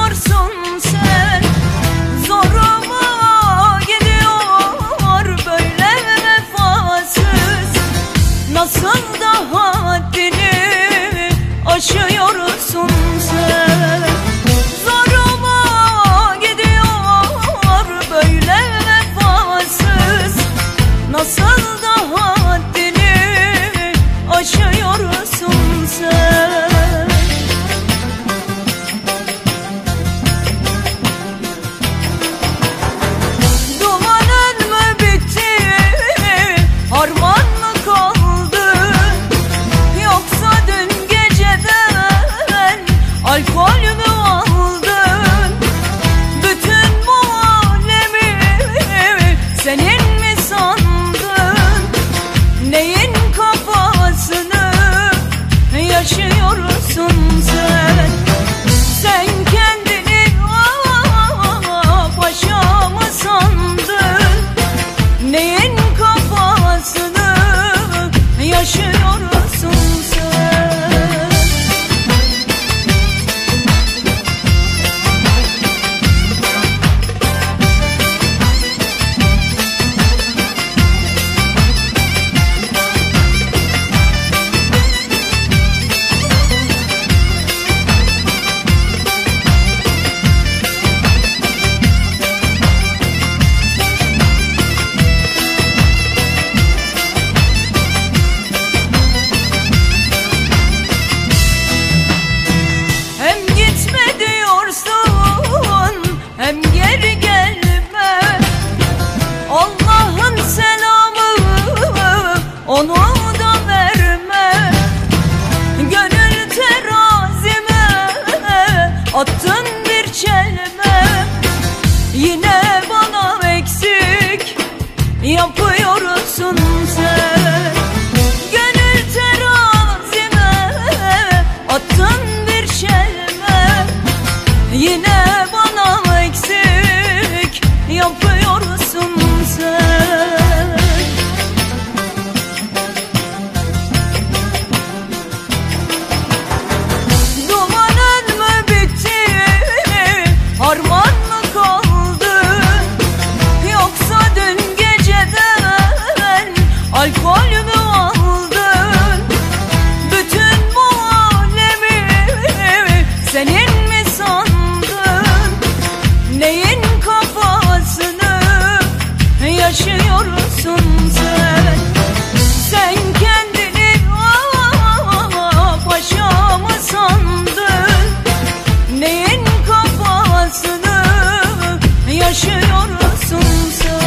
yaşıyorsun sen? Zoruma gidiyor böyle vefasız. Nasıl da haddini aşıyorsun sen? Zoruma gidiyor böyle vefasız. Nasıl da haddini aşıyorsun sen? Alkol mü aldın? Bütün bu alemi senin mi sandın? Neyin kafasını yaşıyorsun sen? Sen kendini paşa mı sandın? Neyin kafasını yaşıyorsun sen? Hem geri gelme, Allah'ın selamı onu da verme. Gönül terazime attın bir çelme. Yine bana eksik yapıyorsun sen. Gönül terazime attın bir çelme. Yine bana eksik yapıyorsun sen. Dumanın mı bitti, harman mı kaldı? Yoksa dün geceden alkol mü aldın? Bütün bu alemi senin mi sandın? Neyin kafasını yaşıyorsun sen? Sen kendini paşa mı sandın? Neyin kafasını yaşıyorsun sen?